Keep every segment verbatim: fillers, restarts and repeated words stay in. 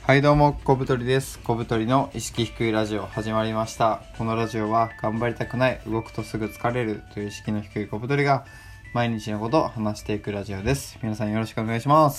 はいどうも、小太りです。小太りの意識低いラジオ始まりました。このラジオは頑張りたくない、動くとすぐ疲れるという意識の低い小太りが毎日のことを話していくラジオです。皆さんよろしくお願いします。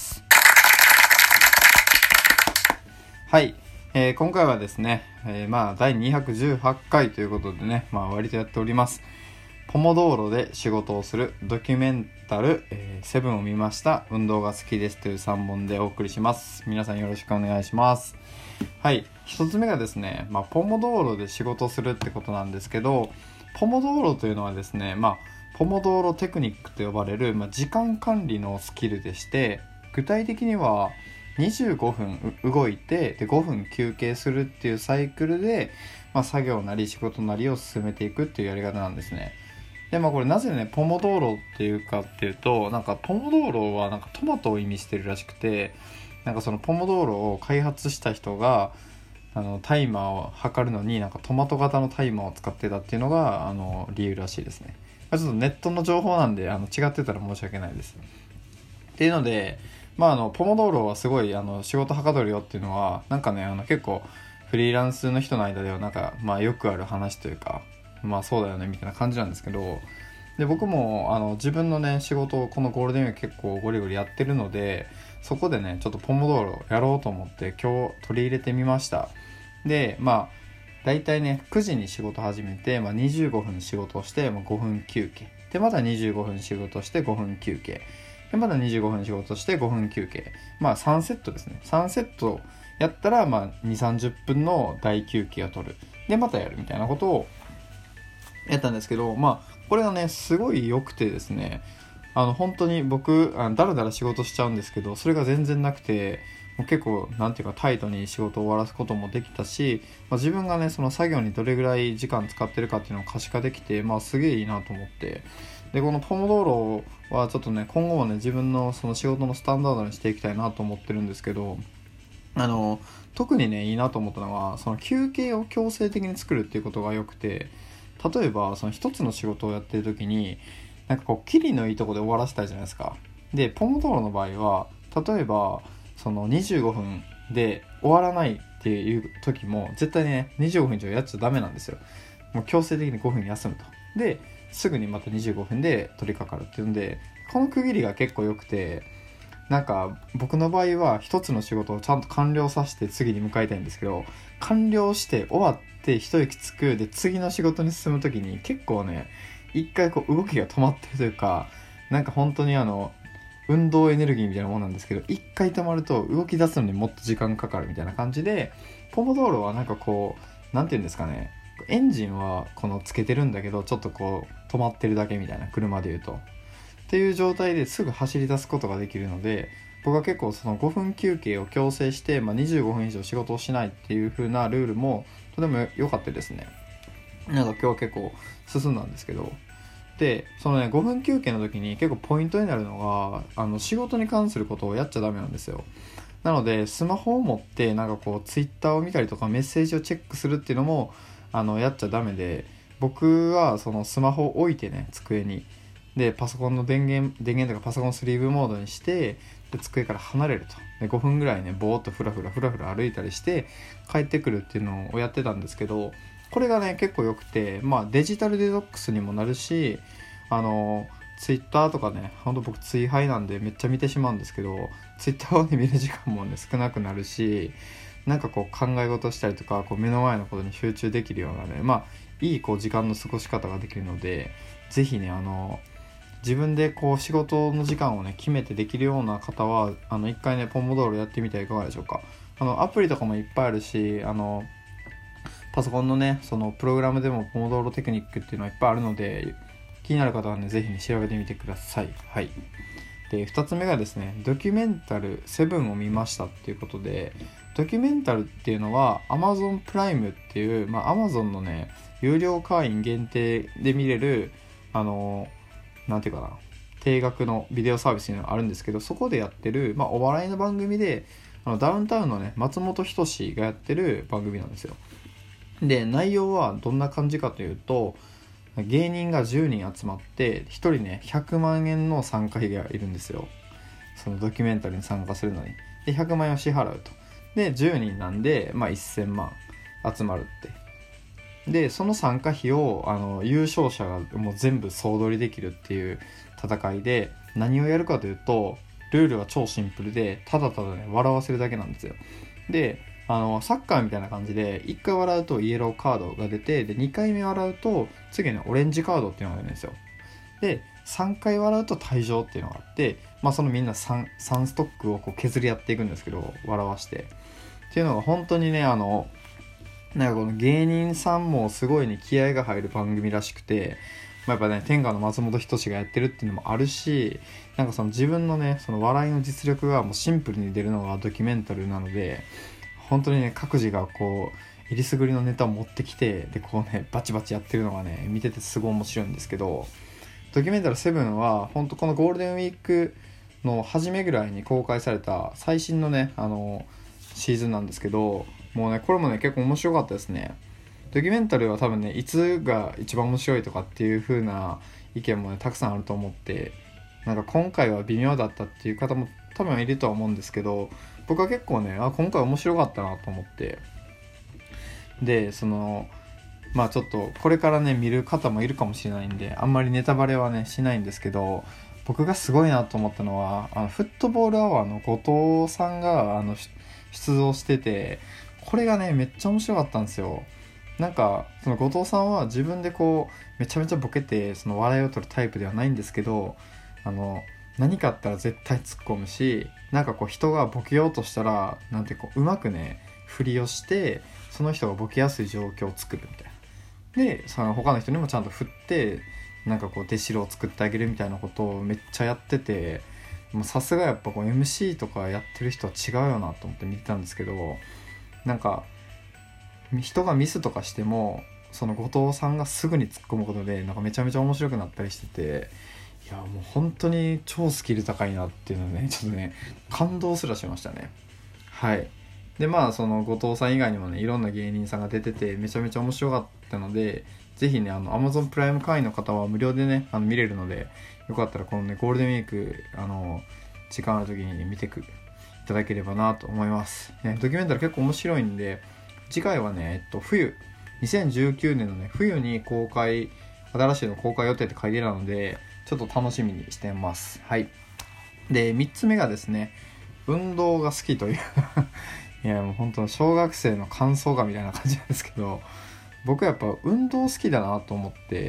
はい、えー、今回はですね、えー、まあだいにひゃくじゅうはちかいということでね、まあ割とやっております。ポモドーロで仕事をするドキュメンタル、えー、セブンを見ました。運動が好きですというさんぼんでお送りします。皆さんよろしくお願いします。はい、ひとつめがですね、まあ、ポモドーロで仕事をするってことなんですけど、ポモドーロというのはですね、まあ、ポモドーロテクニックと呼ばれる、まあ、時間管理のスキルでして、具体的にはにじゅうごふん動いてでごふん休憩するっていうサイクルで、まあ、作業なり仕事なりを進めていくっていうやり方なんですね。でまあこれなぜねポモドーロっていうかっていうと、なんかポモドーロはなんかトマトを意味してるらしくて、なんかそのポモドーロを開発した人があのタイマーを測るのになんかトマト型のタイマーを使ってたっていうのがあの理由らしいですね。ちょっとネットの情報なんであの違ってたら申し訳ないです。っていうので、まああのポモドーロはすごいあの仕事はかどるよっていうのはなんかねあの結構フリーランスの人の間ではなんかまあよくある話というか、まあそうだよねみたいな感じなんですけど、で僕もあの自分のね仕事をこのゴールデンウィーク結構ゴリゴリやってるので、そこでねちょっとポモドーロやろうと思って今日取り入れてみました。でまあだいたいねくじに仕事始めて、まあ、にじゅうごふん仕事をして、まあ、ごふん休憩でまたにじゅうごふん仕事してごふん休憩でまたにじゅうごふん仕事してごふん休憩、まあさんセットですね。さんセットやったらまあにじゅう、さんじゅっぷんの大休憩を取るでまたやるみたいなことをやったんですけど、まあこれがねすごい良くてですね、あの本当に僕あのだらだら仕事しちゃうんですけど、それが全然なくて、もう結構なんていうかタイトに仕事を終わらすこともできたし、まあ、自分がねその作業にどれぐらい時間使ってるかっていうのを可視化できて、まあすげえいいなと思って、でこのポモドーロはちょっとね今後もね自分のその仕事のスタンダードにしていきたいなと思ってるんですけど、あの特にねいいなと思ったのはその休憩を強制的に作るっていうことが良くて、例えばその一つの仕事をやってる時になんかこうキリのいいとこで終わらせたいじゃないですか。でポモドーロの場合は例えばそのにじゅうごふんで終わらないっていう時も絶対ねにじゅうごふん以上やっちゃダメなんですよ。もう強制的にごふん休むと、ですぐにまたにじゅうごふんで取り掛かるっていうんで、この区切りが結構良くて、なんか僕の場合は一つの仕事をちゃんと完了させて次に向かいたいんですけど、完了して終わって一息つくで次の仕事に進む時に結構ね一回こう動きが止まってるというか、なんか本当にあの運動エネルギーみたいなもんなんですけど、一回止まると動き出すのにもっと時間かかるみたいな感じで、ポモドーロはなんかこうなんていうんですかね、エンジンはこのつけてるんだけどちょっとこう止まってるだけみたいな、車で言うとっていう状態ですぐ走り出すことができるので、僕は結構そのごふん休憩を強制して、まあ、にじゅうごふん以上仕事をしないっていう風なルールもとても良かったですね。なんか今日は結構進んだんですけど、でそのねごふん休憩の時に結構ポイントになるのが、あの仕事に関することをやっちゃダメなんですよ。なのでスマホを持ってなんかこうツイッターを見たりとかメッセージをチェックするっていうのもあのやっちゃダメで、僕はそのスマホを置いてね机にでパソコンの電源電源とかパソコンスリーブモードにして、で机から離れると、でごふんぐらいねぼーっとフラフラフラフラ歩いたりして帰ってくるっていうのをやってたんですけど、これがね結構良くて、まあデジタルデトックスにもなるし、あのツイッターとかね、ほんと僕ツイハイなんでめっちゃ見てしまうんですけど、ツイッターをね見る時間もね少なくなるし、なんかこう考え事したりとかこう目の前のことに集中できるようなね、まあいいこう時間の過ごし方ができるので、ぜひねあの自分でこう仕事の時間をね決めてできるような方はあの一回ねポモドーロやってみてはいかがでしょうか。あのアプリとかもいっぱいあるし、あのパソコンのねそのプログラムでもポモドーロテクニックっていうのはいっぱいあるので、気になる方はねぜひね調べてみてください。はい。でふたつめがですね、ドキュメンタルセブンを見ましたっていうことで、ドキュメンタルっていうのは Amazon プライムっていう、まあ、Amazon のね有料会員限定で見れるあのなんていうかな定額のビデオサービスにあるんですけど、そこでやってる、まあ、お笑いの番組であのダウンタウンのね松本人志がやってる番組なんですよ。で内容はどんな感じかというと、芸人がじゅうにん集まってひとりねひゃくまんえんの参加費がいるんですよ、そのドキュメンタリーに参加するのに。でひゃくまんえんを支払うと。 でじゅうにんなんで、まあ、せんまん集まるって。でその参加費をあの優勝者がもう全部総取りできるっていう戦いで、何をやるかというと、ルールは超シンプルで、ただただね笑わせるだけなんですよ。であのサッカーみたいな感じで、いっかい笑うとイエローカードが出て、でにかいめ笑うと次にオレンジカードっていうのが出るんですよ。でさんかい笑うと退場っていうのがあって、まあ、そのみんな 3, 3ストックをこう削り合っていくんですけど、笑わしてっていうのが本当にね、あのなんかこの芸人さんもすごいね気合が入る番組らしくて、まあ、やっぱね天下の松本人志がやってるっていうのもあるし、なんかその自分のねその笑いの実力がもうシンプルに出るのがドキュメンタルなので、本当にね各自がこうえりすぐりのネタを持ってきて、でこうねバチバチやってるのがね見ててすごい面白いんですけど、ドキュメンタルセブンは本当このゴールデンウィークの初めぐらいに公開された最新のねあのシーズンなんですけど、もうねこれもね結構面白かったですね。ドキュメンタルは多分ねいつが一番面白いとかっていう風な意見もねたくさんあると思って、なんか今回は微妙だったっていう方も多分いるとは思うんですけど、僕は結構ねあ今回面白かったなと思って、でそのまあちょっとこれからね見る方もいるかもしれないんで、あんまりネタバレはねしないんですけど、僕がすごいなと思ったのは、あのフットボールアワーの後藤さんがあの出場してて、これがねめっちゃ面白かったんですよ。なんかその後藤さんは自分でこうめちゃめちゃボケてその笑いを取るタイプではないんですけど、あの何かあったら絶対突っ込むし、なんかこう人がボケようとしたらなんてこううまくね振りをしてその人がボケやすい状況を作るみたいな。でその他の人にもちゃんと振ってなんかこう出しろを作ってあげるみたいなことをめっちゃやってて、さすがやっぱこう エムシー とかやってる人は違うよなと思って見てたんですけど、なんか人がミスとかしてもその後藤さんがすぐに突っ込むことでなんかめちゃめちゃ面白くなったりしてて、いやもう本当に超スキル高いなっていうのねちょっとね感動すらしましたね。はい。でまあその後藤さん以外にもねいろんな芸人さんが出ててめちゃめちゃ面白かったので、ぜひねあの Amazon プライム会員の方は無料でねあの見れるので、よかったらこのねゴールデンウィークあの時間ある時に、ね、見てくいただければなと思います、ね、ドキュメンタル結構面白いんで、次回はね、えっと、冬にせんじゅうきゅうねんのね冬に公開、新しいの公開予定って書いてあるのでちょっと楽しみにしてます。はい。でみっつめがですね、運動が好きといういやもう本当小学生の感想がみたいな感じなんですけど、僕はやっぱ運動好きだなと思って、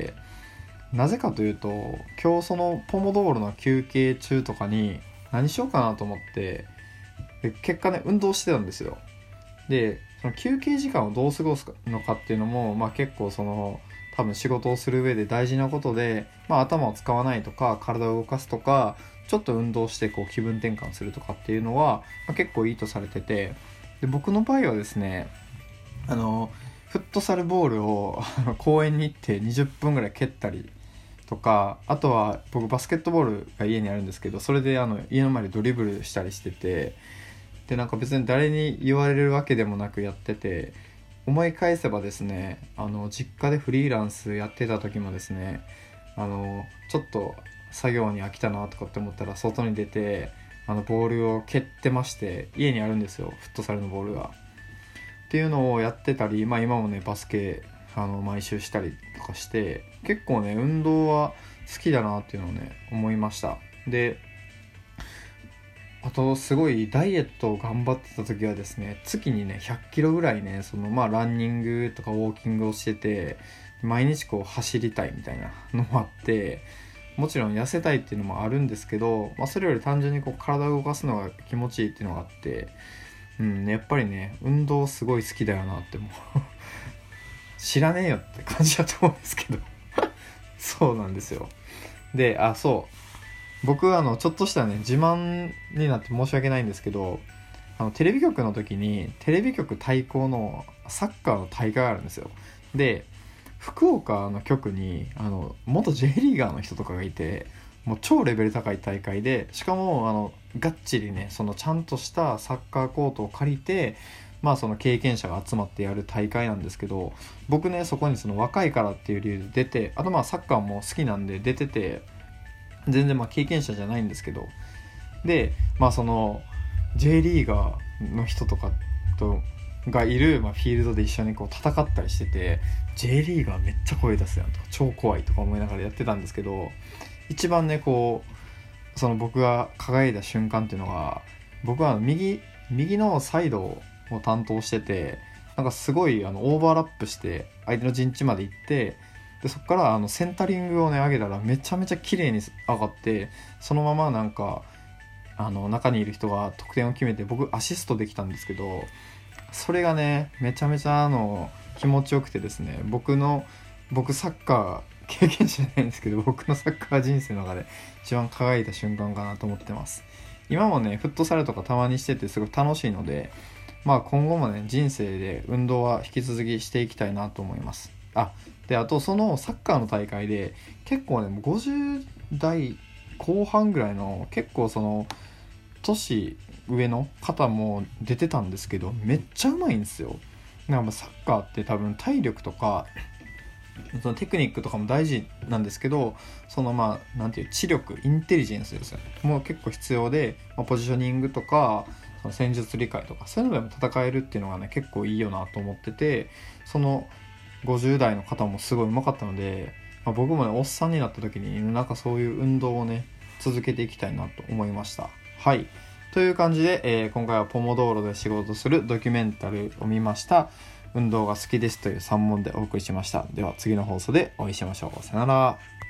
なぜかというと今日そのポモドーロの休憩中とかに何しようかなと思って、で結果ね運動してたんですよ。でその休憩時間をどう過ごすのかっていうのも、まあ、結構その多分仕事をする上で大事なことで、まあ、頭を使わないとか体を動かすとかちょっと運動してこう気分転換するとかっていうのは、まあ、結構いいとされてて、で僕の場合はですね、あのフットサルボールを公園に行ってにじゅっぷんぐらい蹴ったりとか、あとは僕バスケットボールが家にあるんですけど、それであの家の前でドリブルしたりしてて、でなんか別に誰に言われるわけでもなくやってて、思い返せばですね、あの実家でフリーランスやってた時もですね、あのちょっと作業に飽きたなとかって思ったら外に出てあのボールを蹴ってまして、家にあるんですよフットサルのボールがっていうのをやってたり、まあ今もねバスケあの毎週したりとかして、結構ね運動は好きだなっていうのをね思いました。であとすごいダイエットを頑張ってた時はですね、月にねひゃっキロぐらいねそのまあランニングとかウォーキングをしてて、毎日こう走りたいみたいなのもあって、もちろん痩せたいっていうのもあるんですけど、まあ、それより単純にこう体を動かすのが気持ちいいっていうのがあって、うん、やっぱりね運動すごい好きだよなってもう知らねえよって感じだと思うんですけどそうなんですよ。であそう僕はあのちょっとしたね自慢になって申し訳ないんですけど、あのテレビ局の時にテレビ局対抗のサッカーの大会があるんですよ。で福岡の局にあの元 J リーガーの人とかがいて、もう超レベル高い大会で、しかもあのがっちりねそのちゃんとしたサッカーコートを借りて、まあその経験者が集まってやる大会なんですけど、僕ねそこにその若いからっていう理由で出て、あとまあサッカーも好きなんで出てて、全然まあ経験者じゃないんですけど、でまあその J リーガーの人とか人がいる、まあ、フィールドで一緒にこう戦ったりしてて、 J リーガーめっちゃ声出すやんとか超怖いとか思いながらやってたんですけど、一番ねこうその僕が輝いた瞬間っていうのが、僕は右右のサイドを担当してて、なんかすごいあのオーバーラップして相手の陣地まで行って、でそこからあのセンタリングをね上げたらめちゃめちゃ綺麗に上がって、そのままなんかあの中にいる人が得点を決めて僕アシストできたんですけど、それがねめちゃめちゃあの気持ちよくてですね、僕の僕サッカー経験者じゃないんですけど、僕のサッカー人生の中で一番輝いた瞬間かなと思ってます。今もねフットサルとかたまにしててすごい楽しいので、まあ今後もね人生で運動は引き続きしていきたいなと思います。あであとそのサッカーの大会で結構ねごじゅう代後半ぐらいの結構その年上の方も出てたんですけど、めっちゃうまいんですよ。なんかサッカーって多分体力とかそのテクニックとかも大事なんですけど、そのまあなんていう知力インテリジェンスですよね、もう結構必要で、まあ、ポジショニングとかその戦術理解とかそういうのでも戦えるっていうのがね結構いいよなと思ってて、そのごじゅう代の方もすごい上手かったので、まあ、僕もねおっさんになった時になんかそういう運動をね続けていきたいなと思いました。はい、という感じで、えー、今回はポモドーロで仕事するドキュメンタルを見ました。運動が好きですというさん問でお送りしました。では次の放送でお会いしましょう。さよなら。